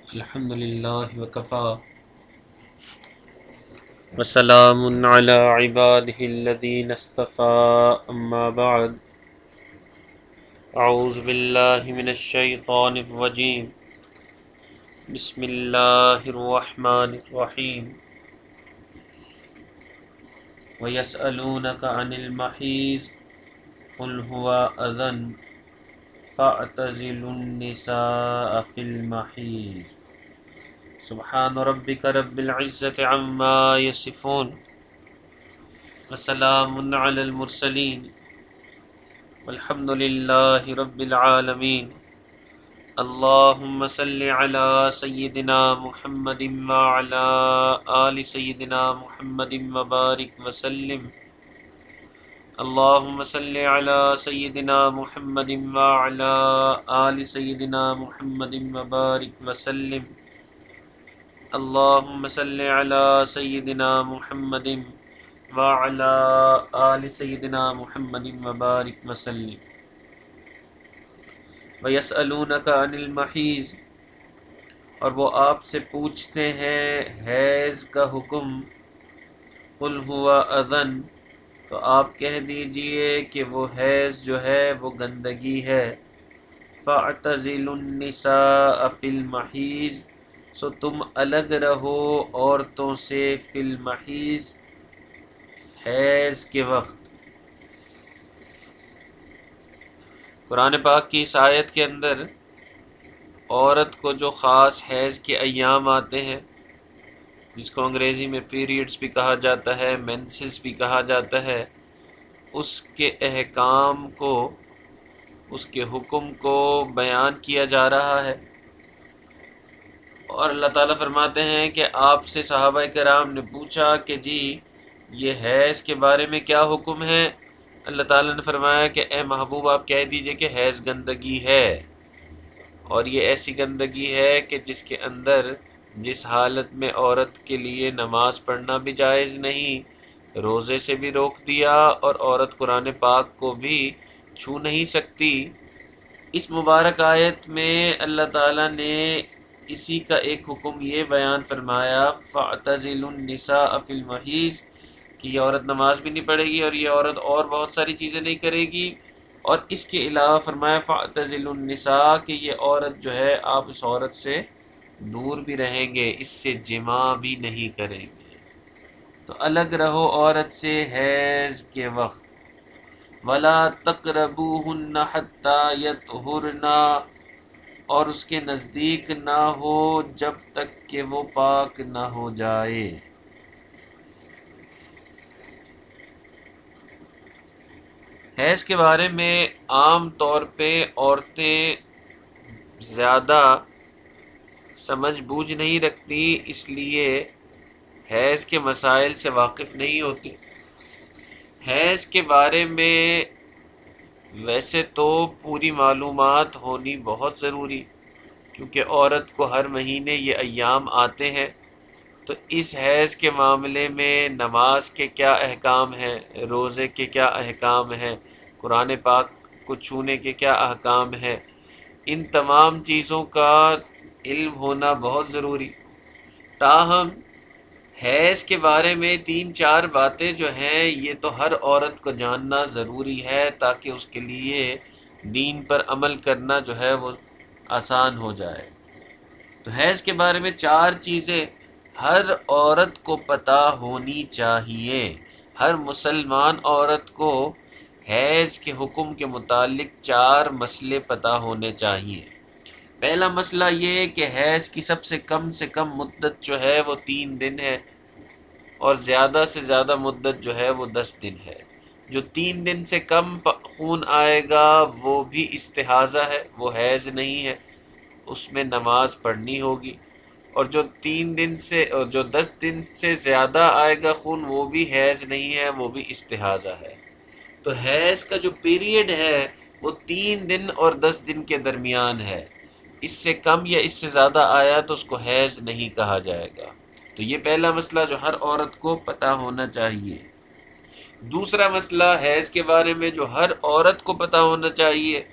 الحمد للہ وکفا وسلام علی عبادہ الذین اصطفى اما بعد اعوذ باللہ من الشیطان الرجیم بسم اللہ الرحمن الرحیم وَيَسْأَلُونَكَ عَنِ الْمَحِيضِ قُلْ هُوَ أَذًى فَاعْتَزِلُوا النِّسَاءَ فِي الْمَحِيضِ سبحان ربک رب العزة عما یصفون وسلام علی المرسلین والحمد للہ رب العالمین اللہم صل علی سیدنا محمد وعلی آل سیدنا محمد وبارک وسلم اللہم صل علی سیدنا محمد وعلی آل سیدنا محمد وبارک وسلم اللہم صل علی سیدنا محمد وعلی آل سیدنا محمد وبارک وسلم وَيَسْأَلُونَكَ عَنِ الْمَحِيضِ اور وہ آپ سے پوچھتے ہیں حیض کا حکم قُلْ هُوَ أَذًى تو آپ کہہ دیجئے کہ وہ حیض جو ہے وہ گندگی ہے فَاعْتَزِلُوا النِّسَاءَ فِي الْمَحِيضِ سو تم الگ رہو عورتوں سے فی المحیض حیض کے وقت۔ قرآن پاک کی اس آیت کے اندر عورت کو جو خاص حیض کے ایام آتے ہیں جس کو انگریزی میں پیریڈز بھی کہا جاتا ہے مینسز بھی کہا جاتا ہے، اس کے احکام کو، اس کے حکم کو بیان کیا جا رہا ہے۔ اور اللہ تعالیٰ فرماتے ہیں کہ آپ سے صحابہ کرام نے پوچھا کہ جی یہ حیض کے بارے میں کیا حکم ہے؟ اللہ تعالیٰ نے فرمایا کہ اے محبوب آپ کہہ دیجئے کہ حیض گندگی ہے، اور یہ ایسی گندگی ہے کہ جس کے اندر جس حالت میں عورت کے لیے نماز پڑھنا بھی جائز نہیں، روزے سے بھی روک دیا، اور عورت قرآن پاک کو بھی چھو نہیں سکتی۔ اس مبارک آیت میں اللہ تعالیٰ نے اسی کا ایک حکم یہ بیان فرمایا فَاعْتَزِلُوا النِّسَاءَ فِي الْمَحِيضِ کہ یہ عورت نماز بھی نہیں پڑھے گی اور یہ عورت اور بہت ساری چیزیں نہیں کرے گی، اور اس کے علاوہ فرمایا فَاعْتَزِلُوا النِّسَاءَ کہ یہ عورت جو ہے آپ اس عورت سے دور بھی رہیں گے، اس سے جماع بھی نہیں کریں گے، تو الگ رہو عورت سے حیض کے وقت۔ وَلَا تَقْرَبُوهُنَّ حَتَّى يَطْهُرْنَ اور اس کے نزدیک نہ ہو جب تک کہ وہ پاک نہ ہو جائے۔ حیض کے بارے میں عام طور پہ عورتیں زیادہ سمجھ بوجھ نہیں رکھتی، اس لیے حیض کے مسائل سے واقف نہیں ہوتی۔ حیض کے بارے میں ویسے تو پوری معلومات ہونی بہت ضروری، کیونکہ عورت کو ہر مہینے یہ ایام آتے ہیں، تو اس حیض کے معاملے میں نماز کے کیا احکام ہیں، روزے کے کیا احکام ہیں، قرآن پاک کو چھونے کے کیا احکام ہیں، ان تمام چیزوں کا علم ہونا بہت ضروری۔ تاہم حیض کے بارے میں 3-4 باتیں جو ہیں یہ تو ہر عورت کو جاننا ضروری ہے تاکہ اس کے لیے دین پر عمل کرنا جو ہے وہ آسان ہو جائے۔ تو حیض کے بارے میں 4 چیزیں ہر عورت کو پتہ ہونی چاہیے۔ ہر مسلمان عورت کو حیض کے حکم کے متعلق 4 مسئلے پتہ ہونے چاہیے۔ پہلا مسئلہ یہ کہ حیض کی سب سے کم مدت جو ہے وہ 3 دن ہے، اور زیادہ سے زیادہ مدت جو ہے وہ 10 دن ہے۔ جو 3 دن سے کم خون آئے گا وہ بھی استحاضہ ہے، وہ حیض نہیں ہے، اس میں نماز پڑھنی ہوگی، اور جو 3 دن سے اور جو 10 دن سے زیادہ آئے گا خون وہ بھی حیض نہیں ہے، وہ بھی استحاضہ ہے۔ تو حیض کا جو پیریڈ ہے وہ 3 دن اور 10 دن کے درمیان ہے، اس سے کم یا اس سے زیادہ آیا تو اس کو حیض نہیں کہا جائے گا۔ تو یہ پہلا مسئلہ جو ہر عورت کو پتہ ہونا چاہیے۔ دوسرا مسئلہ حیض کے بارے میں جو ہر عورت کو پتہ ہونا چاہیے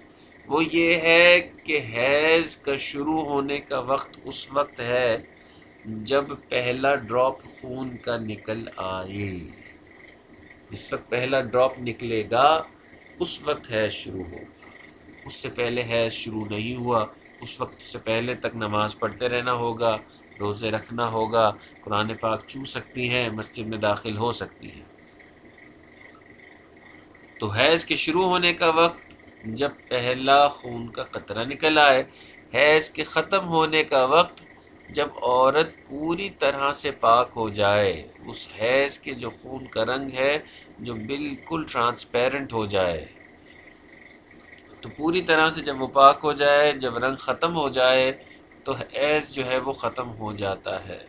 وہ یہ ہے کہ حیض کا شروع ہونے کا وقت اس وقت ہے جب پہلا ڈراپ خون کا نکل آئے. جس وقت پہلا ڈراپ نکلے گا اس وقت حیض شروع ہوگا. اس سے پہلے حیض شروع نہیں ہوا، اس وقت سے پہلے تک نماز پڑھتے رہنا ہوگا، روزے رکھنا ہوگا، قرآن پاک چھو سکتی ہیں، مسجد میں داخل ہو سکتی ہیں. تو حیض کے شروع ہونے کا وقت جب پہلا خون کا قطرہ نکل آئے. حیض کے ختم ہونے کا وقت جب عورت پوری طرح سے پاک ہو جائے، اس حیض کے جو خون کا رنگ ہے جو بالکل ٹرانسپیرنٹ ہو جائے، تو پوری طرح سے جب وہ پاک ہو جائے، جب رنگ ختم ہو جائے تو حیض جو ہے وہ ختم ہو جاتا ہے.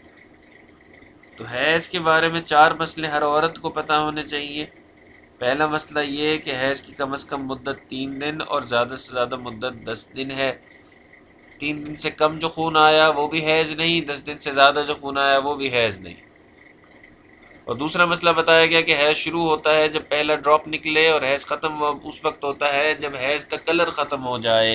تو حیض کے بارے میں 4 مسئلے ہر عورت کو پتہ ہونے چاہیے. پہلا مسئلہ یہ کہ حیض کی کم از کم مدت 3 دن اور زیادہ سے زیادہ مدت 10 دن ہے. 3 دن سے کم جو خون آیا وہ بھی حیض نہیں، 10 دن سے زیادہ جو خون آیا وہ بھی حیض نہیں. اور دوسرا مسئلہ بتایا گیا کہ حیض شروع ہوتا ہے جب پہلا ڈراپ نکلے، اور حیض ختم اس وقت ہوتا ہے جب حیض کا کلر ختم ہو جائے.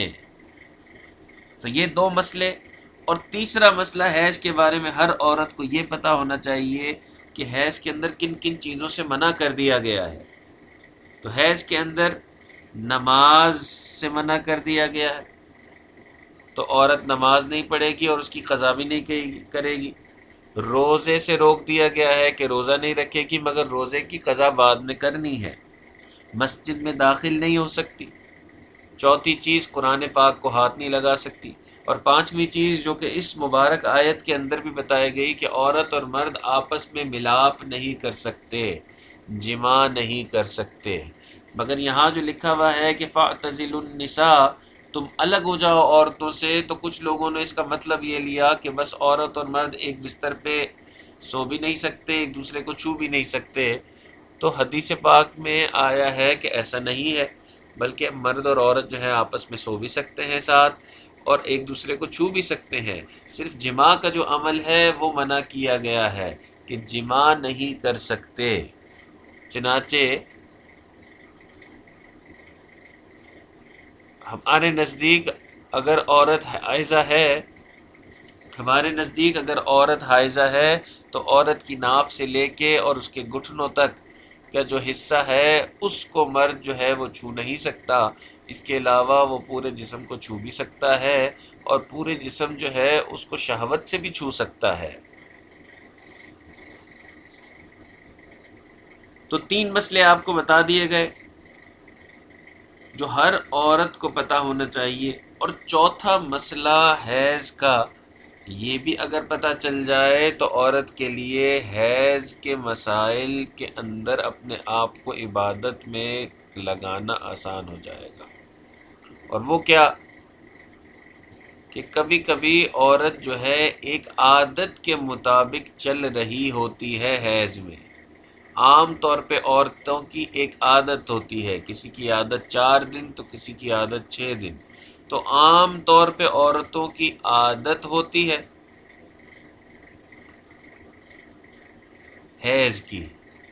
تو یہ 2 مسئلے. اور تیسرا مسئلہ حیض کے بارے میں ہر عورت کو یہ پتہ ہونا چاہیے کہ حیض کے اندر کن کن چیزوں سے منع کر دیا گیا ہے. تو حیض کے اندر نماز سے منع کر دیا گیا ہے، تو عورت نماز نہیں پڑھے گی اور اس کی قضا بھی نہیں کرے گی. روزے سے روک دیا گیا ہے کہ روزہ نہیں رکھے گی مگر روزے کی قضا بعد میں کرنی ہے. مسجد میں داخل نہیں ہو سکتی. چوتھی چیز قرآن پاک کو ہاتھ نہیں لگا سکتی. اور 5ویں چیز جو کہ اس مبارک آیت کے اندر بھی بتائی گئی کہ عورت اور مرد آپس میں ملاپ نہیں کر سکتے، جماع نہیں کر سکتے. مگر یہاں جو لکھا ہوا ہے کہ فَاعْتَزِلُوا النِّسَاءَ، تم الگ ہو جاؤ عورتوں سے، تو کچھ لوگوں نے اس کا مطلب یہ لیا کہ بس عورت اور مرد ایک بستر پہ سو بھی نہیں سکتے، ایک دوسرے کو چھو بھی نہیں سکتے. تو حدیث پاک میں آیا ہے کہ ایسا نہیں ہے، بلکہ مرد اور عورت جو ہے آپس میں سو بھی سکتے ہیں ساتھ، اور ایک دوسرے کو چھو بھی سکتے ہیں. صرف جماع کا جو عمل ہے وہ منع کیا گیا ہے کہ جماع نہیں کر سکتے. چنانچہ ہمارے نزدیک اگر عورت حائضہ ہے تو عورت کی ناف سے لے کے اور اس کے گھٹنوں تک کا جو حصہ ہے اس کو مرد جو ہے وہ چھو نہیں سکتا. اس کے علاوہ وہ پورے جسم کو چھو بھی سکتا ہے، اور پورے جسم جو ہے اس کو شہوت سے بھی چھو سکتا ہے. تو 3 مسئلے آپ کو بتا دیے گئے جو ہر عورت کو پتہ ہونا چاہیے. اور چوتھا مسئلہ حیض کا، یہ بھی اگر پتہ چل جائے تو عورت کے لیے حیض کے مسائل کے اندر اپنے آپ کو عبادت میں لگانا آسان ہو جائے گا. اور وہ کیا کہ کبھی کبھی عورت جو ہے ایک عادت کے مطابق چل رہی ہوتی ہے حیض میں. عام طور پہ عورتوں کی ایک عادت ہوتی ہے، کسی کی عادت 4 دن تو کسی کی عادت 6 دن. تو عام طور پہ عورتوں کی عادت ہوتی ہے حیض کی.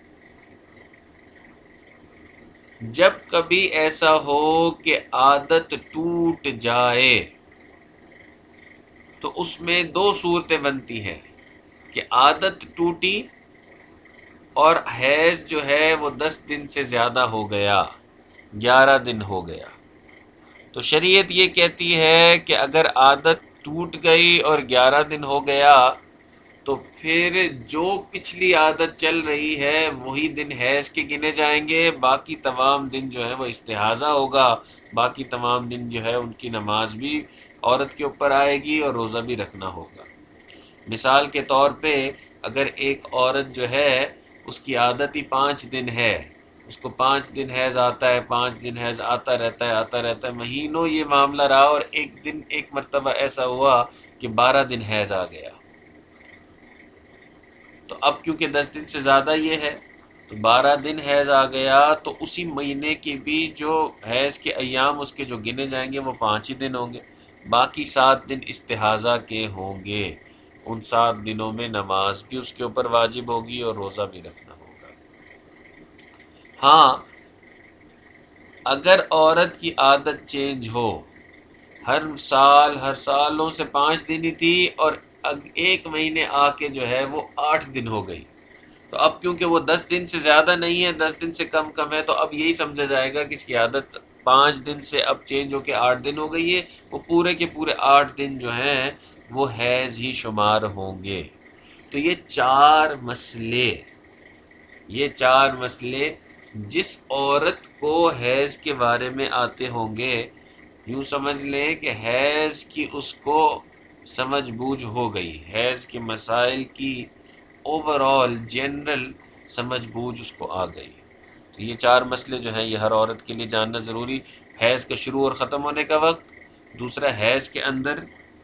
جب کبھی ایسا ہو کہ عادت ٹوٹ جائے تو اس میں 2 صورتیں بنتی ہیں کہ عادت ٹوٹی اور حیض جو ہے وہ 10 دن سے زیادہ ہو گیا، 11 دن ہو گیا. تو شریعت یہ کہتی ہے کہ اگر عادت ٹوٹ گئی اور 11 دن ہو گیا تو پھر جو پچھلی عادت چل رہی ہے وہی دن حیض کے گنے جائیں گے. باقی تمام دن جو ہے وہ استحاضہ ہوگا، باقی تمام دن جو ہے ان کی نماز بھی عورت کے اوپر آئے گی اور روزہ بھی رکھنا ہوگا. مثال کے طور پہ اگر ایک عورت جو ہے اس کی عادت ہی 5 دن ہے، اس کو 5 دن حیض آتا ہے، 5 دن حیض آتا رہتا ہے، مہینوں یہ معاملہ رہا، اور ایک دن ایک مرتبہ ایسا ہوا کہ 12 دن حیض آ گیا. تو اب کیونکہ 10 دن سے زیادہ یہ ہے تو 12 دن حیض آ گیا، تو اسی مہینے کے بھی جو حیض کے ایام اس کے جو گنے جائیں گے وہ 5 ہی دن ہوں گے، باقی 7 دن استحاضہ کے ہوں گے. ان 7 دنوں میں نماز بھی اس کے اوپر واجب ہوگی اور روزہ بھی رکھنا ہوگا. ہاں اگر عورت کی عادت چینج ہو، ہر سالوں سے 5 دن ہی تھی اور ایک مہینے آ کے جو ہے وہ 8 دن ہو گئی، تو اب کیونکہ وہ 10 دن سے زیادہ نہیں ہے، 10 دن سے کم ہے، تو اب یہی سمجھا جائے گا کہ اس کی عادت 5 دن سے اب چینج ہو کے 8 دن ہو گئی ہے، وہ پورے کے پورے 8 دن جو ہیں وہ حیض ہی شمار ہوں گے۔ تو یہ چار مسئلے جس عورت کو حیض کے بارے میں آتے ہوں گے، یوں سمجھ لیں کہ حیض کی اس کو سمجھ بوجھ ہو گئی، حیض کے مسائل کی اوورآل جنرل سمجھ بوجھ اس کو آ گئی۔ تو یہ 4 مسئلے جو ہیں یہ ہر عورت کے لیے جاننا ضروری، حیض کا شروع اور ختم ہونے کا وقت، دوسرا حیض کے اندر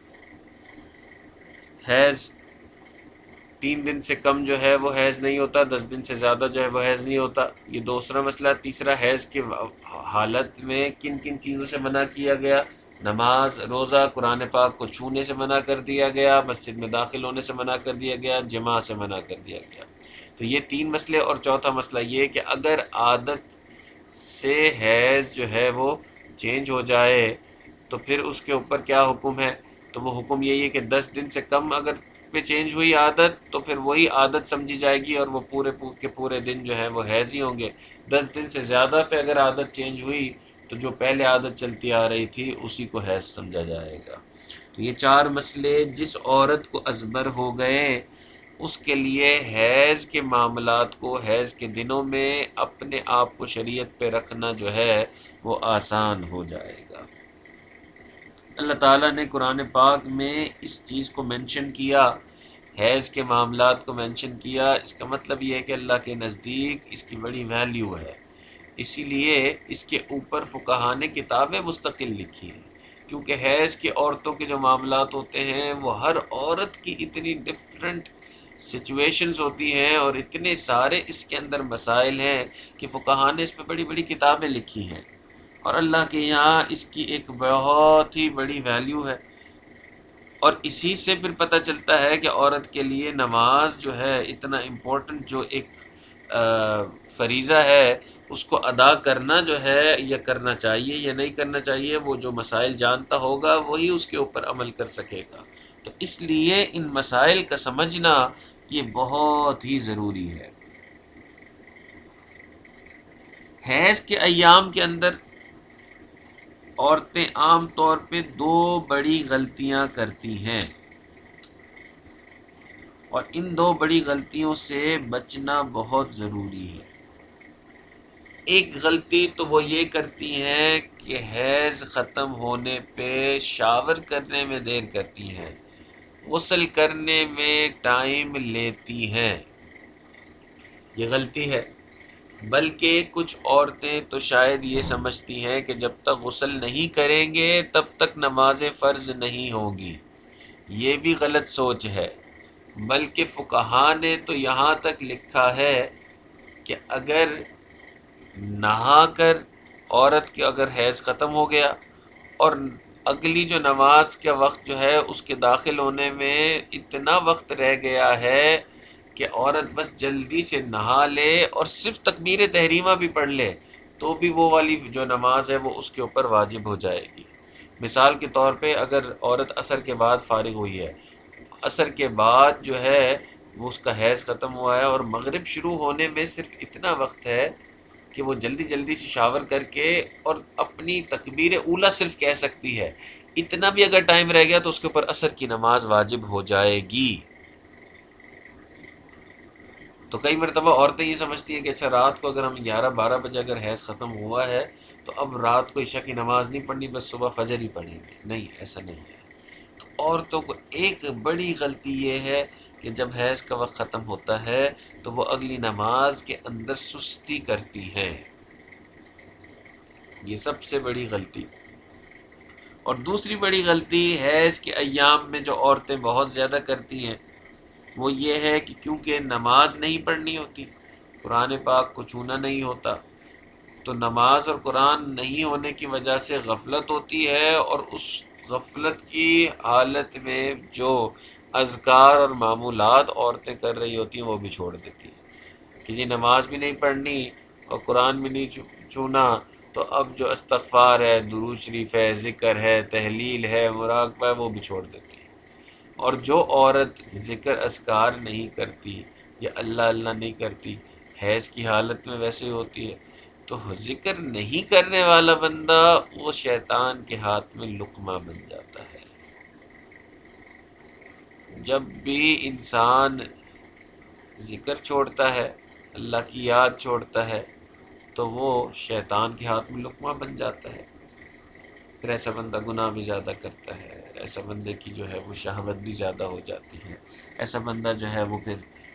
حیض 3 دن سے کم جو ہے وہ حیض نہیں ہوتا، 10 دن سے زیادہ جو ہے وہ حیض نہیں ہوتا، یہ دوسرا مسئلہ۔ تیسرا حیض کے حالت میں کن کن چیزوں سے منع کیا گیا، نماز، روزہ، قرآن پاک کو چھونے سے منع کر دیا گیا، مسجد میں داخل ہونے سے منع کر دیا گیا، جماع سے منع کر دیا گیا۔ تو یہ 3 مسئلے، اور چوتھا مسئلہ یہ کہ اگر عادت سے حیض جو ہے وہ چینج ہو جائے تو پھر اس کے اوپر کیا حکم ہے، تو وہ حکم یہی ہے کہ 10 دن سے کم اگر پہ چینج ہوئی عادت تو پھر وہی عادت سمجھی جائے گی اور وہ پورے دن جو ہے وہ حیض ہی ہوں گے۔ 10 دن سے زیادہ پہ اگر عادت چینج ہوئی تو جو پہلے عادت چلتی آ رہی تھی اسی کو حیض سمجھا جائے گا۔ تو یہ 4 مسئلے جس عورت کو ازبر ہو گئے اس کے لیے حیض کے معاملات کو حیض کے دنوں میں اپنے آپ کو شریعت پہ رکھنا جو ہے وہ آسان ہو جائے گا۔ اللہ تعالیٰ نے قرآن پاک میں اس چیز کو مینشن کیا، حیض کے معاملات کو مینشن کیا، اس کا مطلب یہ ہے کہ اللہ کے نزدیک اس کی بڑی ویلیو ہے، اسی لیے اس کے اوپر فقہاء نے کتابیں مستقل لکھی ہیں، کیونکہ حیض کی عورتوں کے جو معاملات ہوتے ہیں وہ ہر عورت کی اتنی ڈفرینٹ سچویشنز ہوتی ہیں اور اتنے سارے اس کے اندر مسائل ہیں کہ فقہاء نے اس پہ بڑی بڑی کتابیں لکھی ہیں، اور اللہ کے یہاں اس کی ایک بہت ہی بڑی ویلیو ہے۔ اور اسی سے پھر پتہ چلتا ہے کہ عورت کے لیے نماز جو ہے اتنا امپورٹنٹ، جو ایک فریضہ ہے اس کو ادا کرنا جو ہے یا کرنا چاہیے یا نہیں کرنا چاہیے، وہ جو مسائل جانتا ہوگا وہی اس کے اوپر عمل کر سکے گا۔ تو اس لیے ان مسائل کا سمجھنا یہ بہت ہی ضروری ہے۔ حیض کے ایام کے اندر عورتیں عام طور پہ 2 بڑی غلطیاں کرتی ہیں، اور ان 2 بڑی غلطیوں سے بچنا بہت ضروری ہے۔ ایک غلطی تو وہ یہ کرتی ہیں کہ حیض ختم ہونے پہ شاور کرنے میں دیر کرتی ہیں، غسل کرنے میں ٹائم لیتی ہیں، یہ غلطی ہے۔ بلکہ کچھ عورتیں تو شاید یہ سمجھتی ہیں کہ جب تک غسل نہیں کریں گے تب تک نماز فرض نہیں ہوگی، یہ بھی غلط سوچ ہے۔ بلکہ فقہاء نے تو یہاں تک لکھا ہے کہ اگر نہا کر عورت کے اگر حیض ختم ہو گیا اور اگلی جو نماز کا وقت جو ہے اس کے داخل ہونے میں اتنا وقت رہ گیا ہے کہ عورت بس جلدی سے نہا لے اور صرف تکبیر تحریمہ بھی پڑھ لے تو بھی وہ والی جو نماز ہے وہ اس کے اوپر واجب ہو جائے گی۔ مثال کے طور پہ اگر عورت عصر کے بعد فارغ ہوئی ہے، عصر کے بعد جو ہے وہ اس کا حیض ختم ہوا ہے اور مغرب شروع ہونے میں صرف اتنا وقت ہے کہ وہ جلدی سے شاور کر کے اور اپنی تکبیر اولیٰ صرف کہہ سکتی ہے، اتنا بھی اگر ٹائم رہ گیا تو اس کے اوپر عصر کی نماز واجب ہو جائے گی۔ تو کئی مرتبہ عورتیں یہ سمجھتی ہیں کہ اچھا رات کو اگر ہم 11-12 بجے اگر حیض ختم ہوا ہے تو اب رات کو عشاء کی نماز نہیں پڑھنی، بس صبح فجر ہی پڑھیں گے۔ نہیں، ایسا نہیں ہے۔ تو عورتوں کو ایک بڑی غلطی یہ ہے کہ جب حیض کا وقت ختم ہوتا ہے تو وہ اگلی نماز کے اندر سستی کرتی ہیں، یہ سب سے بڑی غلطی۔ اور دوسری بڑی غلطی حیض کے ایام میں جو عورتیں بہت زیادہ کرتی ہیں وہ یہ ہے کہ کیونکہ نماز نہیں پڑھنی ہوتی، قرآن پاک کو چھونا نہیں ہوتا، تو نماز اور قرآن نہیں ہونے کی وجہ سے غفلت ہوتی ہے، اور اس غفلت کی حالت میں جو اذکار اور معمولات عورتیں کر رہی ہوتی ہیں وہ بھی چھوڑ دیتی ہیں کہ جی نماز بھی نہیں پڑھنی اور قرآن بھی نہیں چھونا، تو اب جو استغفار ہے، درود شریف ہے، ذکر ہے، تحلیل ہے، مراقبہ ہے، وہ بھی چھوڑ دیتی ہے۔ اور جو عورت ذکر اذکار نہیں کرتی یا اللہ اللہ نہیں کرتی، حیض کی حالت میں ویسے ہوتی ہے، تو ذکر نہیں کرنے والا بندہ وہ شیطان کے ہاتھ میں لقمہ بن جاتا ہے۔ جب بھی انسان ذکر چھوڑتا ہے، اللہ کی یاد چھوڑتا ہے، تو وہ شیطان کے ہاتھ میں لقمہ بن جاتا ہے۔ پھر ایسا بندہ گناہ بھی زیادہ کرتا ہے، ایسا بندے کی جو ہے وہ شہوت بھی زیادہ ہو جاتی ہے، ایسا بندہ جو ہے وہ پھر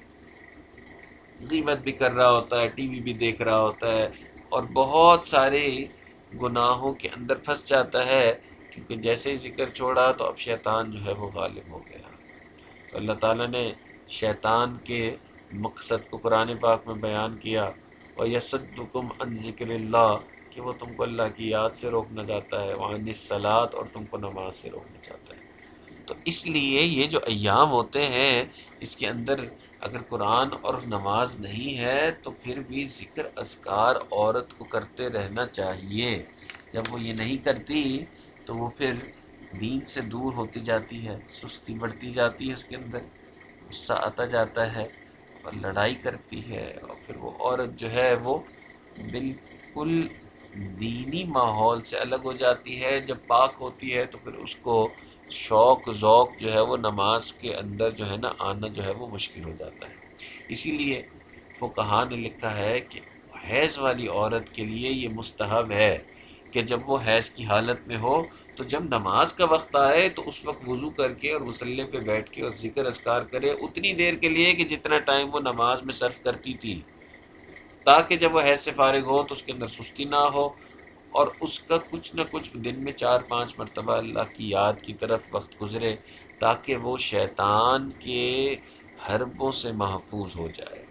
غیبت بھی کر رہا ہوتا ہے، ٹی وی بھی دیکھ رہا ہوتا ہے، اور بہت سارے گناہوں کے اندر پھنس جاتا ہے، کیونکہ جیسے ہی ذکر چھوڑا تو اب شیطان جو ہے وہ غالب ہو گیا۔ تو اللہ تعالیٰ نے شیطان کے مقصد کو قرآن پاک میں بیان کیا، وَيَصُدُّكُمْ عَنْ ذِكْرِ اللَّهِ، کہ وہ تم کو اللہ کی یاد سے روکنا چاہتا ہے، وَعَنِ الصَّلَاةِ، اور تم کو نماز سے روکنا چاہتا ہے۔ تو اس لیے یہ جو ایام ہوتے ہیں، اس کے اندر اگر قرآن اور نماز نہیں ہے تو پھر بھی ذکر اذکار عورت کو کرتے رہنا چاہیے۔ جب وہ یہ نہیں کرتی تو وہ پھر دین سے دور ہوتی جاتی ہے، سستی بڑھتی جاتی ہے، اس کے اندر غصہ آتا جاتا ہے اور لڑائی کرتی ہے، اور پھر وہ عورت جو ہے وہ بالکل دینی ماحول سے الگ ہو جاتی ہے۔ جب پاک ہوتی ہے تو پھر اس کو شوق ذوق جو ہے وہ نماز کے اندر جو ہے نا آنا جو ہے وہ مشکل ہو جاتا ہے۔ اسی لیے فقہا نے لکھا ہے کہ حیض والی عورت کے لیے یہ مستحب ہے کہ جب وہ حیض کی حالت میں ہو تو جب نماز کا وقت آئے تو اس وقت وضو کر کے اور مصلی پہ بیٹھ کے اور ذکر اذکار کرے، اتنی دیر کے لیے کہ جتنا ٹائم وہ نماز میں صرف کرتی تھی، تاکہ جب وہ حیض سے فارغ ہو تو اس کے اندر سستی نہ ہو، اور اس کا کچھ نہ کچھ دن میں 4-5 مرتبہ اللہ کی یاد کی طرف وقت گزرے، تاکہ وہ شیطان کے حربوں سے محفوظ ہو جائے۔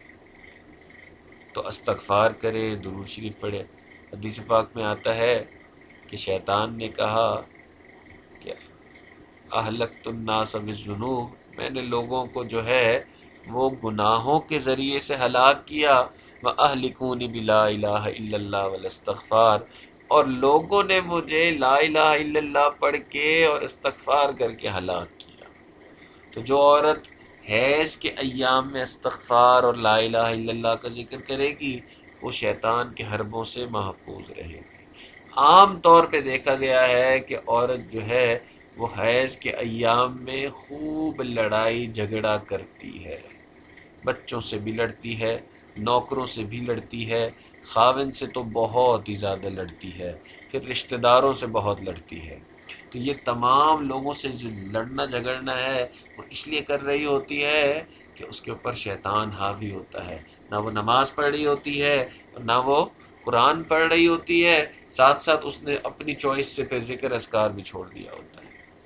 تو استغفار کرے، درود شریف پڑھے۔ حدیث پاک میں آتا ہے کہ شیطان نے کہا کہ اہلکت الناس بالذنوب، میں نے لوگوں کو جو ہے وہ گناہوں کے ذریعے سے ہلاک کیا، وَأَهْلِكُونِ بِلَا إِلَٰهَ إِلَّا اللَّهِ وَالْإِسْتِغْفَارِ، اور لوگوں نے مجھے لا الہ الا اللہ پڑھ کے اور استغفار کر کے ہلاک کیا۔ تو جو عورت حیض کے ایام میں استغفار اور لا الہ الا اللہ کا ذکر کرے گی وہ شیطان کے حربوں سے محفوظ رہے گی۔ عام طور پہ دیکھا گیا ہے کہ عورت جو ہے وہ حیض کے ایام میں خوب لڑائی جھگڑا کرتی ہے، بچوں سے بھی لڑتی ہے، نوکروں سے بھی لڑتی ہے، خاوند سے تو بہت ہی زیادہ لڑتی ہے، پھر رشتہ داروں سے بہت لڑتی ہے۔ تو یہ تمام لوگوں سے جو لڑنا جھگڑنا ہے وہ اس لیے کر رہی ہوتی ہے کہ اس کے اوپر شیطان حاوی ہوتا ہے، نہ وہ نماز پڑھ رہی ہوتی ہے نہ وہ قرآن پڑھ رہی ہوتی ہے، ساتھ ساتھ اس نے اپنی چوائس سے پھر ذکر اذکار بھی چھوڑ دیا ہوتا ہے۔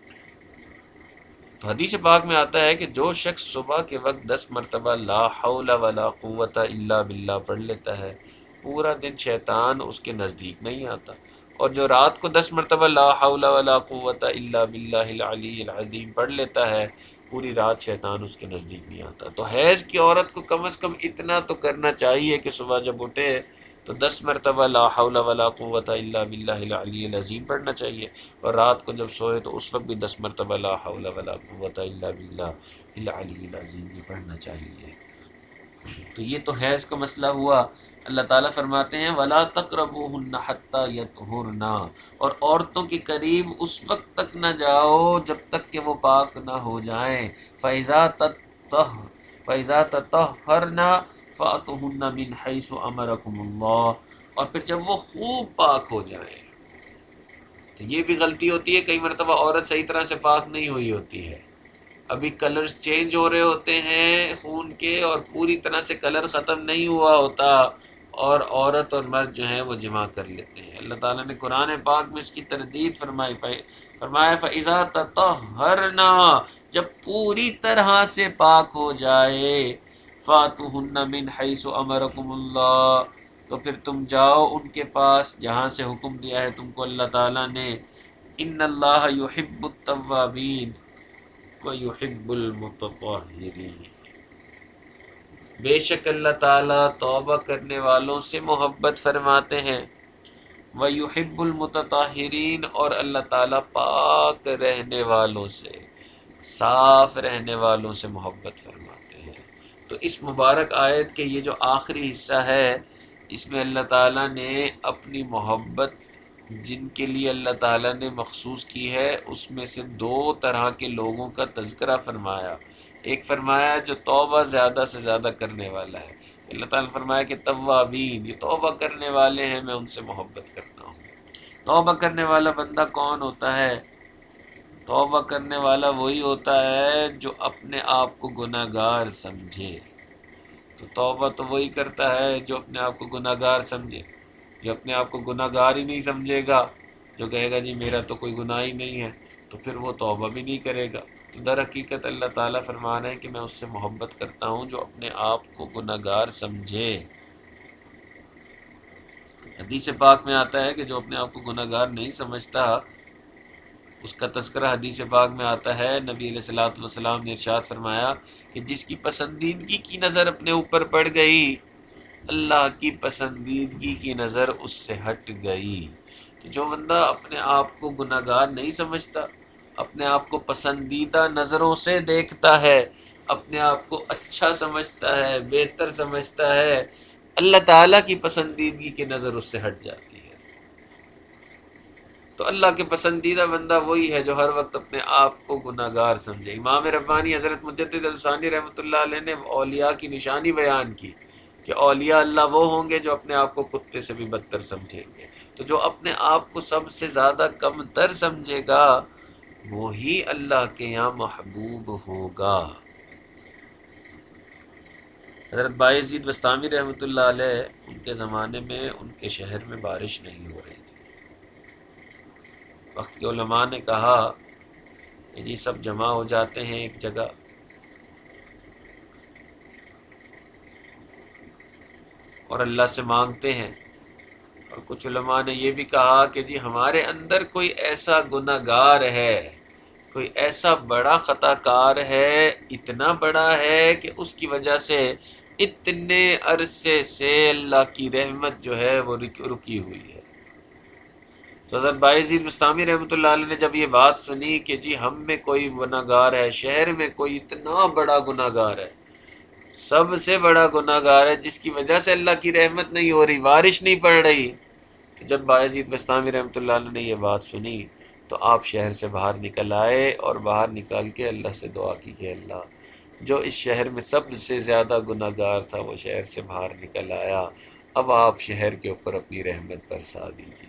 تو حدیث پاک میں آتا ہے کہ جو شخص صبح کے وقت 10 مرتبہ لا حول ولا قوت الا باللہ پڑھ لیتا ہے، پورا دن شیطان اس کے نزدیک نہیں آتا، اور جو رات کو 10 مرتبہ لا حول ولا قوت الا باللہ العلی العظیم پڑھ لیتا ہے، پوری رات شیطان اس کے نزدیک نہیں آتا۔ تو حیض کی عورت کو کم از کم اتنا تو کرنا چاہیے کہ صبح جب اٹھے تو 10 مرتبہ لا حول ولا قوت الا باللہ العلی العظیم پڑھنا چاہیے، اور رات کو جب سوئے تو اس وقت بھی 10 مرتبہ لا حول ولا قوت الا باللہ العلی العظیم بھی پڑھنا چاہیے۔ تو یہ تو حیض کا مسئلہ ہوا۔ اللہ تعالیٰ فرماتے ہیں وَلَا تَقْرَبُوهُنَّ حَتَّى يَطْهُرْنَ، اور عورتوں کے قریب اس وقت تک نہ جاؤ جب تک کہ وہ پاک نہ ہو جائیں۔ فَإِذَا تَطَهَّرْنَ فَأْتُوهُنَّ مِنْ حَيْثُ أَمَرَكُمُ اللَّهُ، اور پھر جب وہ خوب پاک ہو جائیں۔ تو یہ بھی غلطی ہوتی ہے، کئی مرتبہ عورت صحیح طرح سے پاک نہیں ہوئی ہوتی ہے، ابھی کلرز چینج ہو رہے ہوتے ہیں خون کے اور پوری طرح سے کلر ختم نہیں ہوا ہوتا، اور عورت اور مرد جو ہیں وہ جمع کر لیتے ہیں۔ اللہ تعالیٰ نے قرآن پاک میں اس کی تردید فرمایا فَإِذَا تَطَهَّرْنَ، جب پوری طرح سے پاک ہو جائے، فَأْتُوهُنَّ مِنْ حَيْثُ أَمَرَكُمُ اللَّهُ، تو پھر تم جاؤ ان کے پاس جہاں سے حکم دیا ہے تم کو اللہ تعالیٰ نے۔ إِنَّ اللَّهَ يُحِبُّ التَّوَّابِينَ وَيُحِبُّ الْمُتَطَهِّرِينَ، بے شک اللہ تعالیٰ توبہ کرنے والوں سے محبت فرماتے ہیں وَيُحِبُّ الْمُتَطَہِّرِينَ، اور اللہ تعالیٰ پاک رہنے والوں سے، صاف رہنے والوں سے محبت فرماتے ہیں۔ تو اس مبارک آیت کے یہ جو آخری حصہ ہے، اس میں اللہ تعالیٰ نے اپنی محبت جن کے لیے اللہ تعالیٰ نے مخصوص کی ہے، اس میں سے دو طرح کے لوگوں کا تذکرہ فرمایا۔ ایک فرمایا جو توبہ زیادہ سے زیادہ کرنے والا ہے، اللہ تعالیٰ نے فرمایا کہ توابین، یہ توبہ کرنے والے ہیں، میں ان سے محبت کرتا ہوں۔ توبہ کرنے والا بندہ کون ہوتا ہے؟ توبہ کرنے والا وہی ہوتا ہے جو اپنے آپ کو گناہ گار سمجھے۔ تو توبہ تو وہی کرتا ہے جو اپنے آپ کو گناہ گار سمجھے۔ جو اپنے آپ کو گناہ گار ہی نہیں سمجھے گا، جو کہے گا جی میرا تو کوئی گناہ ہی نہیں ہے، تو پھر وہ توبہ بھی نہیں کرے گا۔ تو در حقیقت اللہ تعالیٰ فرما رہے ہیں کہ میں اس سے محبت کرتا ہوں جو اپنے آپ کو گناہ گار سمجھے۔ حدیث پاک میں آتا ہے کہ جو اپنے آپ کو گناہ گار نہیں سمجھتا، اس کا تذکرہ حدیث پاک میں آتا ہے، نبی علیہ الصلوۃ والسلام نے ارشاد فرمایا کہ جس کی پسندیدگی کی نظر اپنے اوپر پڑ گئی، اللہ کی پسندیدگی کی نظر اس سے ہٹ گئی۔ تو جو بندہ اپنے آپ کو گناہ گار نہیں سمجھتا، اپنے آپ کو پسندیدہ نظروں سے دیکھتا ہے، اپنے آپ کو اچھا سمجھتا ہے، بہتر سمجھتا ہے، اللہ تعالیٰ کی پسندیدگی کی نظر اس سے ہٹ جاتی ہے۔ تو اللہ کے پسندیدہ بندہ وہی ہے جو ہر وقت اپنے آپ کو گناہ گار سمجھے۔ امام ربانی حضرت مجدد الثانی رحمۃ اللہ علیہ نے اولیاء کی نشانی بیان کی کہ اولیاء اللہ وہ ہوں گے جو اپنے آپ کو کتے سے بھی بدتر سمجھیں گے۔ تو جو اپنے آپ کو سب سے زیادہ کم تر سمجھے گا، وہی اللہ کے یہاں محبوب ہوگا۔ حضرت بایزید بستامی رحمۃ اللہ علیہ، ان کے زمانے میں ان کے شہر میں بارش نہیں ہو رہی تھی۔ وقت کے علماء نے کہا کہ جی سب جمع ہو جاتے ہیں ایک جگہ، اور اللہ سے مانگتے ہیں۔ اور کچھ علماء نے یہ بھی کہا کہ جی ہمارے اندر کوئی ایسا گناہ گار ہے، کوئی ایسا بڑا خطا کار ہے، اتنا بڑا ہے کہ اس کی وجہ سے اتنے عرصے سے اللہ کی رحمت جو ہے وہ رکی ہوئی ہے۔ تو حضرت بایزید بستامی رحمۃ اللہ علیہ نے جب یہ بات سنی کہ جی ہم میں کوئی گناہ گار ہے، شہر میں کوئی اتنا بڑا گناہ گار ہے، سب سے بڑا گناہ گار ہے، جس کی وجہ سے اللہ کی رحمت نہیں ہو رہی، بارش نہیں پڑ رہی، تو جب بایزید بستامی رحمۃ اللہ علیہ نے یہ بات سنی تو آپ شہر سے باہر نکل آئے، اور باہر نکال کے اللہ سے دعا کی کہ اللہ جو اس شہر میں سب سے زیادہ گناہ گار تھا وہ شہر سے باہر نکل آیا، اب آپ شہر کے اوپر اپنی رحمت برسا دیجیے۔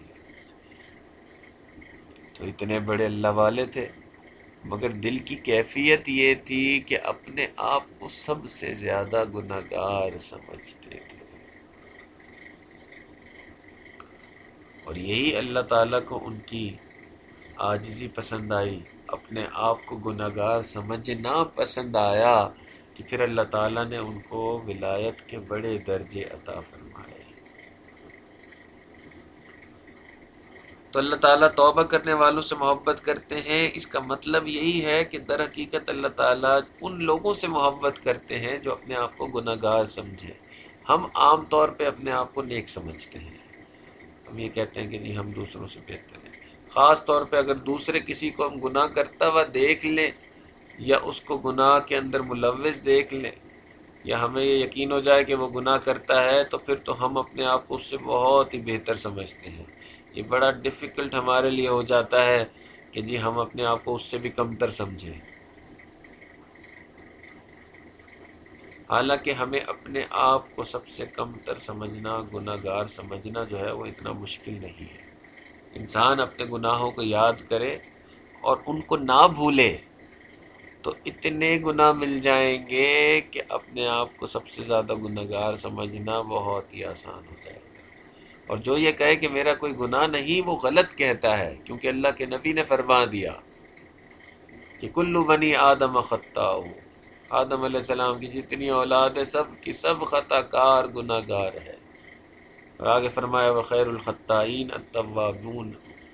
تو اتنے بڑے اللہ والے تھے، مگر دل کی کیفیت یہ تھی کہ اپنے آپ کو سب سے زیادہ گناہ گار سمجھتے تھے۔ اور یہی اللہ تعالیٰ کو ان کی عاجزی پسند آئی، اپنے آپ کو گناہ گار سمجھنا پسند آیا، کہ پھر اللہ تعالیٰ نے ان کو ولایت کے بڑے درجے عطا فرمائے۔ تو اللہ تعالیٰ توبہ کرنے والوں سے محبت کرتے ہیں، اس کا مطلب یہی ہے کہ در حقیقت اللہ تعالیٰ ان لوگوں سے محبت کرتے ہیں جو اپنے آپ کو گناہ گار سمجھیں۔ ہم عام طور پہ اپنے آپ کو نیک سمجھتے ہیں، ہم یہ کہتے ہیں کہ جی ہم دوسروں سے بہتر ہیں، خاص طور پہ اگر دوسرے کسی کو ہم گناہ کرتا ہوا دیکھ لیں، یا اس کو گناہ کے اندر ملوث دیکھ لیں، یا ہمیں یہ یقین ہو جائے کہ وہ گناہ کرتا ہے، تو پھر تو ہم اپنے آپ کو اس سے بہت ہی بہتر سمجھتے ہیں۔ یہ بڑا ڈیفیکلٹ ہمارے لیے ہو جاتا ہے کہ جی ہم اپنے آپ کو اس سے بھی کمتر سمجھیں، حالانکہ ہمیں اپنے آپ کو سب سے کمتر سمجھنا، گناہ گار سمجھنا جو ہے وہ اتنا مشکل نہیں ہے۔ انسان اپنے گناہوں کو یاد کرے اور ان کو نہ بھولے تو اتنے گناہ مل جائیں گے کہ اپنے آپ کو سب سے زیادہ گناہ گار سمجھنا بہت ہی آسان ہو جائے گا۔ اور جو یہ کہے کہ میرا کوئی گناہ نہیں، وہ غلط کہتا ہے، کیونکہ اللہ کے نبی نے فرما دیا کہ کل بنی آدم خطاء، آدم علیہ السلام کی جتنی اولاد ہے سب کی سب خطا کار گناہ گار ہے۔ اور آگے فرمایا وخیر الخطائین التوابون،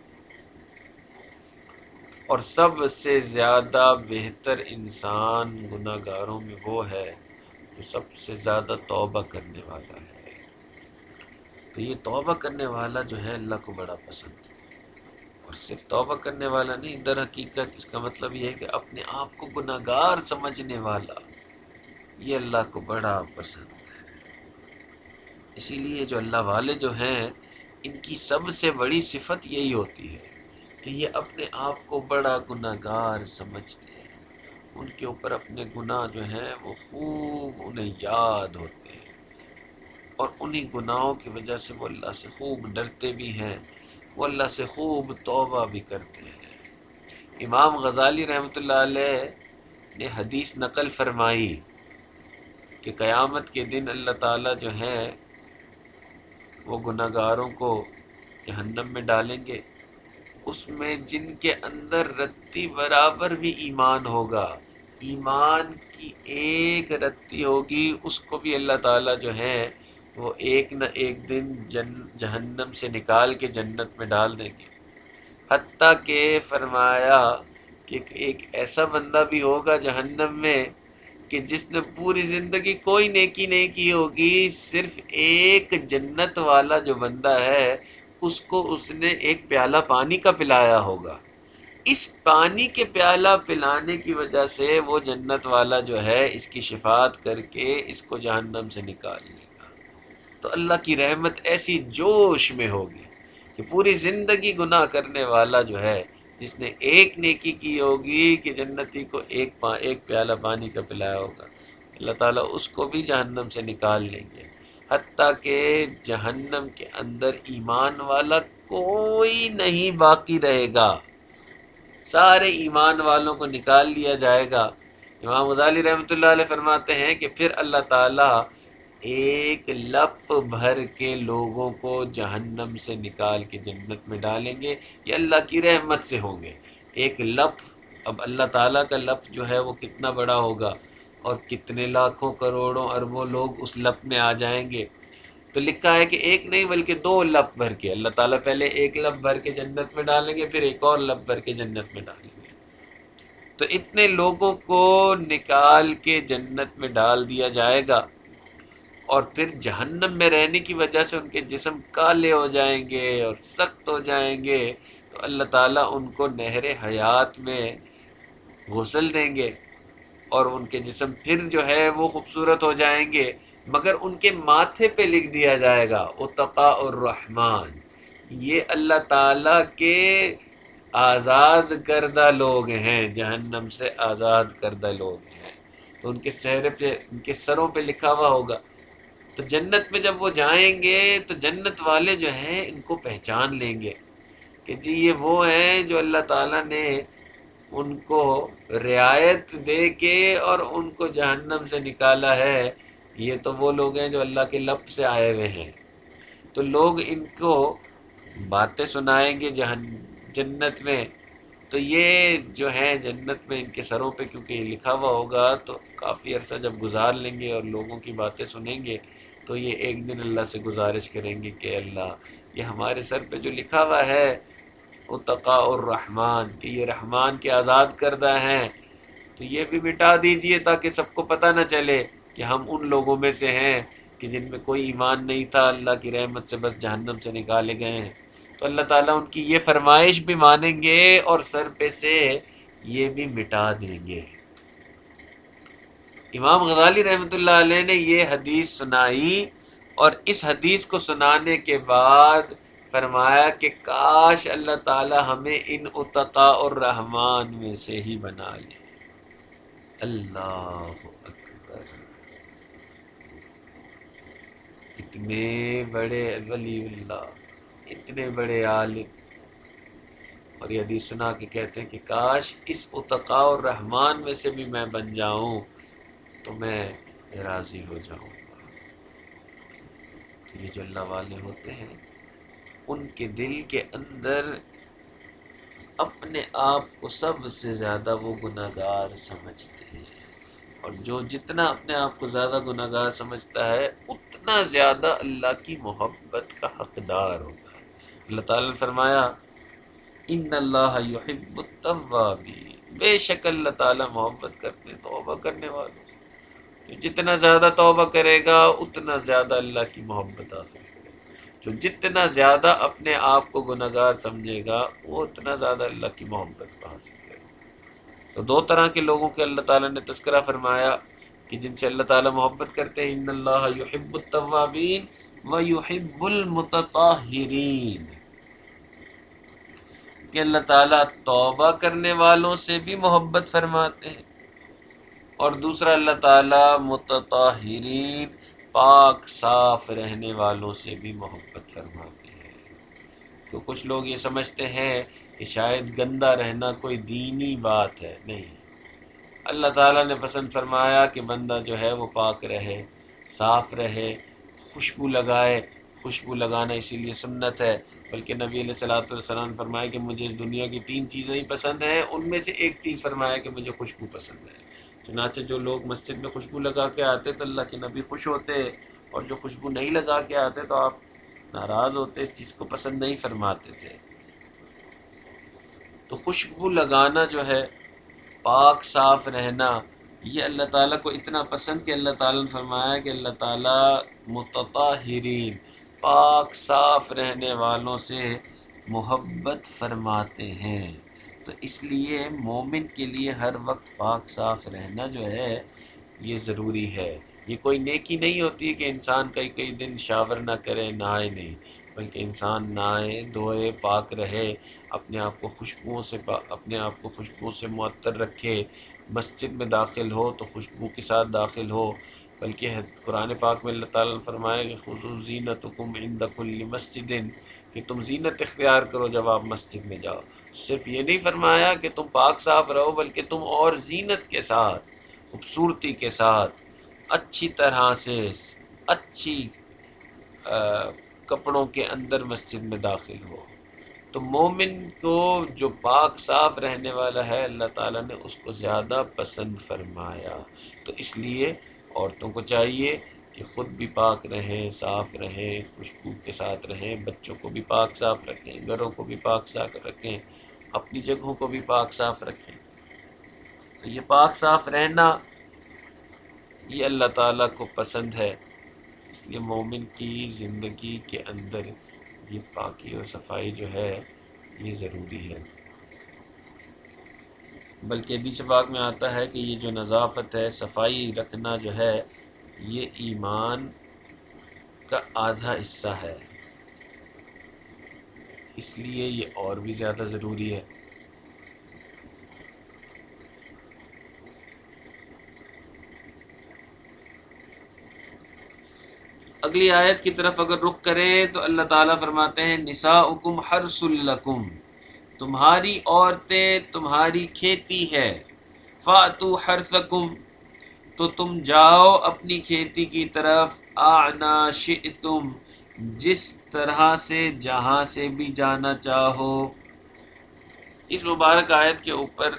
اور سب سے زیادہ بہتر انسان گناہ گاروں میں وہ ہے جو سب سے زیادہ توبہ کرنے والا ہے۔ تو یہ توبہ کرنے والا جو ہے اللہ کو بڑا پسند ہے۔ اور صرف توبہ کرنے والا نہیں، در حقیقت اس کا مطلب یہ ہے کہ اپنے آپ کو گناہ گار سمجھنے والا، یہ اللہ کو بڑا پسند ہے۔ اسی لیے جو اللہ والے جو ہیں ان کی سب سے بڑی صفت یہی ہوتی ہے کہ یہ اپنے آپ کو بڑا گناہ گار سمجھتے ہیں۔ ان کے اوپر اپنے گناہ جو ہیں وہ خوب انہیں یاد ہوتے ہیں، اور انہی گناہوں کی وجہ سے وہ اللہ سے خوب ڈرتے بھی ہیں، وہ اللہ سے خوب توبہ بھی کرتے ہیں۔ امام غزالی رحمۃ اللہ علیہ نے حدیث نقل فرمائی کہ قیامت کے دن اللہ تعالیٰ جو ہے وہ گناہ گاروں کو جہنم میں ڈالیں گے، اس میں جن کے اندر رتی برابر بھی ایمان ہوگا، ایمان کی ایک رتی ہوگی، اس کو بھی اللہ تعالیٰ جو ہے وہ ایک نہ ایک دن جہنم سے نکال کے جنت میں ڈال دیں گے۔ حتیٰ کہ فرمایا کہ ایک ایسا بندہ بھی ہوگا جہنم میں کہ جس نے پوری زندگی کوئی نیکی نہیں کی ہوگی، صرف ایک جنت والا جو بندہ ہے اس کو اس نے ایک پیالہ پانی کا پلایا ہوگا، اس پانی کے پیالہ پلانے کی وجہ سے وہ جنت والا جو ہے اس کی شفاعت کر کے اس کو جہنم سے نکال لے گا۔ تو اللہ کی رحمت ایسی جوش میں ہوگی کہ پوری زندگی گناہ کرنے والا جو ہے، جس نے ایک نیکی کی ہوگی کہ جنتی کو ایک پیالہ پانی کا پلایا ہوگا، اللہ تعالیٰ اس کو بھی جہنم سے نکال لیں گے، حتیٰ کہ جہنم کے اندر ایمان والا کوئی نہیں باقی رہے گا، سارے ایمان والوں کو نکال لیا جائے گا۔ امام غزالی رحمۃ اللہ علیہ فرماتے ہیں کہ پھر اللہ تعالیٰ ایک لپ بھر کے لوگوں کو جہنم سے نکال کے جنت میں ڈالیں گے، یہ اللہ کی رحمت سے ہوں گے۔ ایک لپ، اب اللہ تعالیٰ کا لپ جو ہے وہ کتنا بڑا ہوگا، اور کتنے لاکھوں کروڑوں اربوں لوگ اس لپ میں آ جائیں گے۔ تو لکھا ہے کہ ایک نہیں بلکہ دو لپ بھر کے اللہ تعالیٰ پہلے ایک لپ بھر کے جنت میں ڈالیں گے، پھر ایک اور لپ بھر کے جنت میں ڈالیں گے۔ تو اتنے لوگوں کو نکال کے جنت میں ڈال دیا جائے گا، اور پھر جہنم میں رہنے کی وجہ سے ان کے جسم کالے ہو جائیں گے اور سخت ہو جائیں گے، تو اللہ تعالیٰ ان کو نہر حیات میں غسل دیں گے، اور ان کے جسم پھر جو ہے وہ خوبصورت ہو جائیں گے، مگر ان کے ماتھے پہ لکھ دیا جائے گا اتقاء الرحمن، یہ اللہ تعالیٰ کے آزاد کردہ لوگ ہیں، جہنم سے آزاد کردہ لوگ ہیں۔ تو ان کے چہرے پہ، ان کے سروں پہ لکھا ہوا ہوگا۔ تو جنت میں جب وہ جائیں گے تو جنت والے جو ہیں ان کو پہچان لیں گے کہ جی یہ وہ ہیں جو اللہ تعالیٰ نے ان کو رعایت دے کے اور ان کو جہنم سے نکالا ہے، یہ تو وہ لوگ ہیں جو اللہ کے لب سے آئے ہوئے ہیں۔ تو لوگ ان کو باتیں سنائیں گے جنت میں، تو یہ جو ہے جنت میں ان کے سروں پہ کیونکہ یہ لکھا ہوا ہوگا، تو کافی عرصہ جب گزار لیں گے اور لوگوں کی باتیں سنیں گے، تو یہ ایک دن اللہ سے گزارش کریں گے کہ اللہ یہ ہمارے سر پہ جو لکھا ہوا ہے اتقاء الرحمن کہ یہ رحمان کے آزاد کردہ ہیں، تو یہ بھی مٹا دیجئے تاکہ سب کو پتہ نہ چلے کہ ہم ان لوگوں میں سے ہیں کہ جن میں کوئی ایمان نہیں تھا، اللہ کی رحمت سے بس جہنم سے نکالے گئے ہیں۔ تو اللہ تعالیٰ ان کی یہ فرمائش بھی مانیں گے اور سر پہ سے یہ بھی مٹا دیں گے۔ امام غزالی رحمۃ اللہ علیہ نے یہ حدیث سنائی، اور اس حدیث کو سنانے کے بعد فرمایا کہ کاش اللہ تعالی ہمیں ان اتقاء الرحمن میں سے ہی بنا لے۔ اللہ اکبر! اتنے بڑے ولی اللہ، اتنے بڑے عالم، اور یہ حدیث سنا کے کہتے ہیں کہ کاش اس اتقاء الرحمن میں سے بھی میں بن جاؤں تو میں راضی ہو جاؤں گا۔ تو یہ جو اللہ والے ہوتے ہیں ان کے دل کے اندر اپنے آپ کو سب سے زیادہ وہ گناہ گار سمجھتے ہیں، اور جو جتنا اپنے آپ کو زیادہ گناہ گار سمجھتا ہے اتنا زیادہ اللہ کی محبت کا حقدار ہوتا ہے۔ اللہ تعالیٰ نے فرمایا ان اللہ یحب التوابین، بے شک اللہ تعالیٰ محبت کرتے ہیں توبہ کرنے والوں سے، جتنا زیادہ توبہ کرے گا اتنا زیادہ اللہ کی محبت حاصل کرے گا۔ جو جتنا زیادہ اپنے آپ کو گناہگار سمجھے گا وہ اتنا زیادہ اللہ کی محبت کو حاصل کرے گا۔ تو دو طرح کے لوگوں کے اللہ تعالیٰ نے تذکرہ فرمایا کہ جن سے اللہ تعالیٰ محبت کرتے ہیں، ان اللہ یحب التوابین ویحب المتطہرین، کہ اللہ تعالیٰ توبہ کرنے والوں سے بھی محبت فرماتے ہیں، اور دوسرا اللہ تعالیٰ متطہرین پاک صاف رہنے والوں سے بھی محبت فرماتے ہیں۔ تو کچھ لوگ یہ سمجھتے ہیں کہ شاید گندہ رہنا کوئی دینی بات ہے، نہیں، اللہ تعالیٰ نے پسند فرمایا کہ بندہ جو ہے وہ پاک رہے، صاف رہے، خوشبو لگائے۔ خوشبو لگانا اسی لیے سنت ہے، بلکہ نبی علیہ الصلوۃ والسلام نے فرمایا کہ مجھے اس دنیا کی 3 چیزیں ہی پسند ہیں، ان میں سے ایک چیز فرمایا کہ مجھے خوشبو پسند ہے۔ چنانچہ جو لوگ مسجد میں خوشبو لگا کے آتے تو اللہ کے نبی خوش ہوتے، اور جو خوشبو نہیں لگا کے آتے تو آپ ناراض ہوتے، اس چیز کو پسند نہیں فرماتے تھے۔ تو خوشبو لگانا جو ہے، پاک صاف رہنا، یہ اللہ تعالیٰ کو اتنا پسند کہ اللہ تعالیٰ نے فرمایا کہ اللہ تعالیٰ متطہرین پاک صاف رہنے والوں سے محبت فرماتے ہیں۔ تو اس لیے مومن کے لیے ہر وقت پاک صاف رہنا جو ہے یہ ضروری ہے۔ یہ کوئی نیکی نہیں ہوتی کہ انسان کئی دن شاور نہ کرے، نہائے نہیں، بلکہ انسان نہائے دھوئے پاک رہے، اپنے آپ کو خوشبوؤں سے معطر رکھے، مسجد میں داخل ہو تو خوشبو کے ساتھ داخل ہو۔ بلکہ قرآن پاک میں اللہ تعالیٰ نے فرمایا کہ خذوا زینتکم عند کل مسجد، کہ تم زینت اختیار کرو جب آپ مسجد میں جاؤ۔ صرف یہ نہیں فرمایا کہ تم پاک صاف رہو، بلکہ تم اور زینت کے ساتھ، خوبصورتی کے ساتھ، اچھی طرح سے، اچھی کپڑوں کے اندر مسجد میں داخل ہو۔ تو مومن کو جو پاک صاف رہنے والا ہے اللہ تعالیٰ نے اس کو زیادہ پسند فرمایا۔ تو اس لیے عورتوں کو چاہیے کہ خود بھی پاک رہیں، صاف رہیں، خوشبو کے ساتھ رہیں، بچوں کو بھی پاک صاف رکھیں، گھروں کو بھی پاک صاف رکھیں، اپنی جگہوں کو بھی پاک صاف رکھیں۔ تو یہ پاک صاف رہنا یہ اللہ تعالیٰ کو پسند ہے، اس لیے مومن کی زندگی کے اندر یہ پاکی اور صفائی جو ہے یہ ضروری ہے۔ بلکہ حدیث پاک میں آتا ہے کہ یہ جو نظافت ہے، صفائی رکھنا جو ہے، یہ ایمان کا آدھا حصہ ہے، اس لیے یہ اور بھی زیادہ ضروری ہے۔ اگلی آیت کی طرف اگر رخ کریں تو اللہ تعالیٰ فرماتے ہیں نساؤکم حرث لکم، تمہاری عورتیں تمہاری کھیتی ہے، فاتوا حرثکم، تو تم جاؤ اپنی کھیتی کی طرف، اعنا شئتم، جس طرح سے جہاں سے بھی جانا چاہو۔ اس مبارک آیت کے اوپر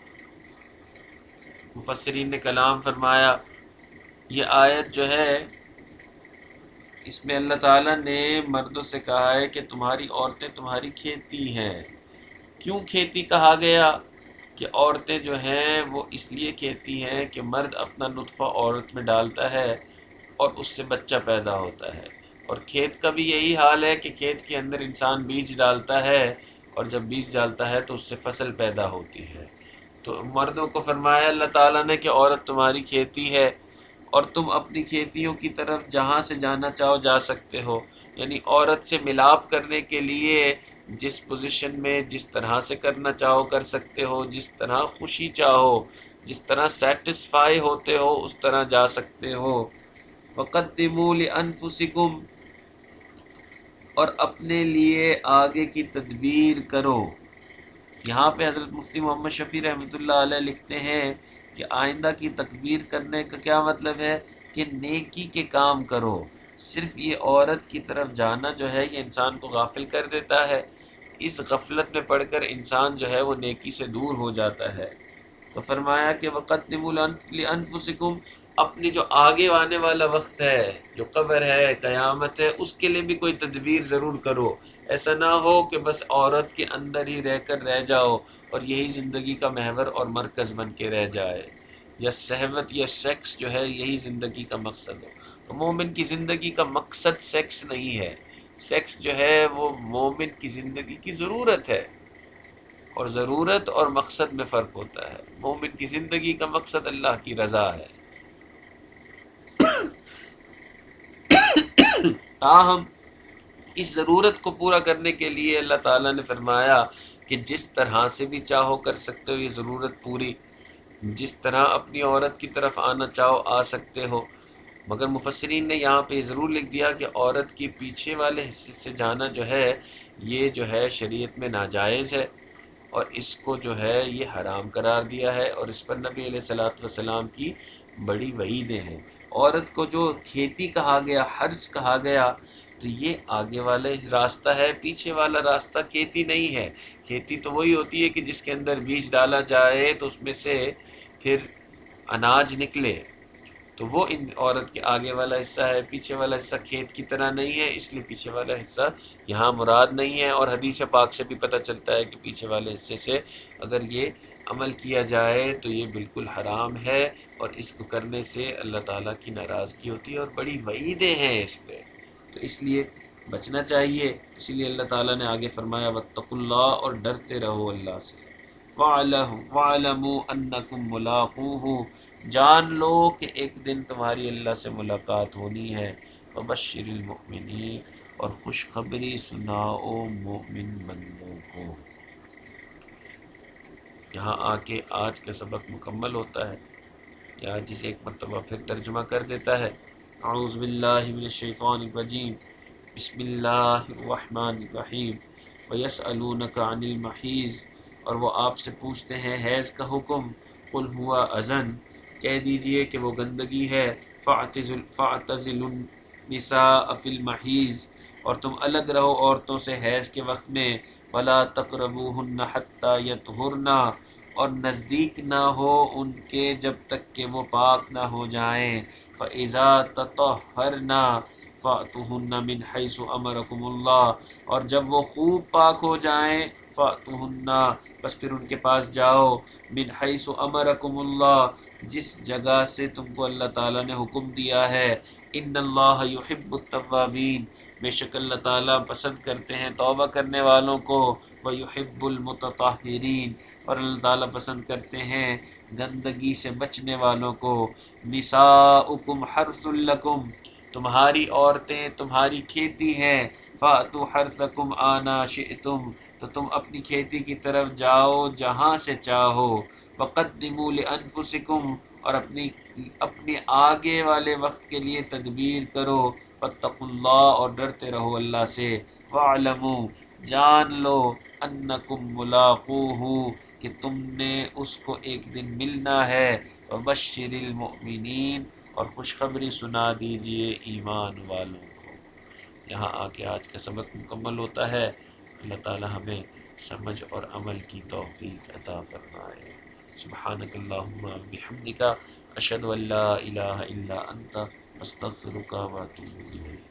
مفسرین نے کلام فرمایا۔ یہ آیت جو ہے اس میں اللہ تعالیٰ نے مردوں سے کہا ہے کہ تمہاری عورتیں تمہاری کھیتی ہیں۔ کیوں کھیتی کہا گیا؟ کہ عورتیں جو ہیں وہ اس لیے کھیتی ہیں کہ مرد اپنا نطفہ عورت میں ڈالتا ہے اور اس سے بچہ پیدا ہوتا ہے، اور کھیت کا بھی یہی حال ہے کہ کھیت کے اندر انسان بیج ڈالتا ہے، اور جب بیج ڈالتا ہے تو اس سے فصل پیدا ہوتی ہے۔ تو مردوں کو فرمایا اللہ تعالیٰ نے کہ عورت تمہاری کھیتی ہے، اور تم اپنی کھیتیوں کی طرف جہاں سے جانا چاہو جا سکتے ہو، یعنی عورت سے ملاپ کرنے کے لیے جس پوزیشن میں جس طرح سے کرنا چاہو کر سکتے ہو، جس طرح خوشی چاہو، جس طرح سیٹسفائی ہوتے ہو اس طرح جا سکتے ہو۔ وَقَدِّمُوا لِأَنفُسِكُمْ، اور اپنے لیے آگے کی تدبیر کرو۔ یہاں پہ حضرت مفتی محمد شفیع رحمۃ اللہ علیہ لکھتے ہیں کہ آئندہ کی تکبیر کرنے کا کیا مطلب ہے کہ نیکی کے کام کرو۔ صرف یہ عورت کی طرف جانا جو ہے یہ انسان کو غافل کر دیتا ہے، اس غفلت میں پڑھ کر انسان جو ہے وہ نیکی سے دور ہو جاتا ہے۔ تو فرمایا کہ وَقَدِّمُوا لِأَنفُسِكُمْ، اپنی جو آگے آنے والا وقت ہے، جو قبر ہے، قیامت ہے، اس کے لیے بھی کوئی تدبیر ضرور کرو۔ ایسا نہ ہو کہ بس عورت کے اندر ہی رہ کر رہ جاؤ اور یہی زندگی کا محور اور مرکز بن کے رہ جائے، یا شہوت یا سیکس جو ہے یہی زندگی کا مقصد ہو۔ تو مومن کی زندگی کا مقصد سیکس نہیں ہے، سیکس جو ہے وہ مومن کی زندگی کی ضرورت ہے، اور ضرورت اور مقصد میں فرق ہوتا ہے۔ مومن کی زندگی کا مقصد اللہ کی رضا ہے، تاہم اس ضرورت کو پورا کرنے کے لیے اللہ تعالیٰ نے فرمایا کہ جس طرح سے بھی چاہو کر سکتے ہو یہ ضرورت پوری، جس طرح اپنی عورت کی طرف آنا چاہو آ سکتے ہو، مگر مفسرین نے یہاں پہ یہ ضرور لکھ دیا کہ عورت کے پیچھے والے حصے سے جانا جو ہے یہ جو ہے شریعت میں ناجائز ہے، اور اس کو جو ہے یہ حرام قرار دیا ہے، اور اس پر نبی علیہ الصلوۃ والسلام کی بڑی وعیدیں ہیں۔ عورت کو جو کھیتی کہا گیا، حرث کہا گیا، تو یہ آگے والا راستہ ہے، پیچھے والا راستہ کھیتی نہیں ہے۔ کھیتی تو وہی ہوتی ہے کہ جس کے اندر بیج ڈالا جائے تو اس میں سے پھر اناج نکلے، تو وہ ان عورت کے آگے والا حصہ ہے۔ پیچھے والا حصہ کھیت کی طرح نہیں ہے، اس لیے پیچھے والا حصہ یہاں مراد نہیں ہے، اور حدیث پاک سے بھی پتہ چلتا ہے کہ پیچھے والے حصے سے اگر یہ عمل کیا جائے تو یہ بالکل حرام ہے، اور اس کو کرنے سے اللہ تعالیٰ کی ناراضگی ہوتی ہے، اور بڑی وعیدیں ہیں اس پہ، تو اس لیے بچنا چاہیے۔ اسی لیے اللہ تعالیٰ نے آگے فرمایا واتقوا اللہ، اور ڈرتے رہو اللہ سے، وَاعْلَمُوا أَنَّكُمْ مُلَاقُوهُ، جان لو کہ ایک دن تمہاری اللہ سے ملاقات ہونی ہے، وَبَشِّرِ الْمُؤْمِنِينَ، اور خوشخبری سناؤ مومن بندوں کو۔ یہاں آ کے آج کا سبق مکمل ہوتا ہے، یا جسے ایک مرتبہ پھر ترجمہ کر دیتا ہے۔ اعوذ باللہ من الشیطان الرجیم، بسم اللہ الرحمن الرحیم، وَيَسْأَلُونَكَ عَنِ الْمَحِيضِ، اور وہ آپ سے پوچھتے ہیں حیض کا حکم، قُلْ هُوَ أَذًى، کہہ دیجئے کہ وہ گندگی ہے، فَاعْتَزِلُوا النِّسَاءَ فِي الْمَحِيضِ، اور تم الگ رہو عورتوں سے حیض کے وقت میں، وَلَا تَقْرَبُوهُنَّ حَتَّى يَطْهُرْنَ، اور نزدیک نہ ہو ان کے جب تک کہ وہ پاک نہ ہو جائیں، فَإِذَا تَطَهَّرْنَ فَأْتُوهُنَّ مِنْ حَيْثُ أَمَرَكُمُ اللَّهُ، اور جب وہ خوب پاک ہو جائیں، فَأْتُوهُنَّ، بس پھر ان کے پاس جاؤ، مِنْ حَيْثُ أَمَرَكُمُ اللَّهُ، جس جگہ سے تم کو اللہ تعالیٰ نے حکم دیا ہے، إِنَّ اللَّهَ يُحِبُّ التَّوَّابِينَ، بے شک اللہ تعالیٰ پسند کرتے ہیں توبہ کرنے والوں کو، وَيُحِبُّ الْمُتَطَہِّرِينَ، اور اللہ تعالیٰ پسند کرتے ہیں گندگی سے بچنے والوں کو۔ نساؤکم حرث لکم، تمہاری عورتیں تمہاری کھیتی ہیں، فأتوا حرثکم آنا شئتم، تو تم اپنی کھیتی کی طرف جاؤ جہاں سے چاہو، وقدموا لانفسکم، اور اپنے آگے والے وقت کے لیے تدبیر کرو، فاتقوا اللہ، اور ڈرتے رہو اللہ سے، واعلموا، جان لو، انکم ملاقوہ، کہ تم نے اس کو ایک دن ملنا ہے، وبشر المؤمنین، اور خوشخبری سنا دیجئے ایمان والوں کو۔ یہاں آ کے آج کا سبق مکمل ہوتا ہے۔ اللہ تعالی ہمیں سمجھ اور عمل کی توفیق عطا فرمائے۔ سبحانک اللہم بحمدک، اشہد ان لا الہ الا انت، استغفرک و اتوب الیک۔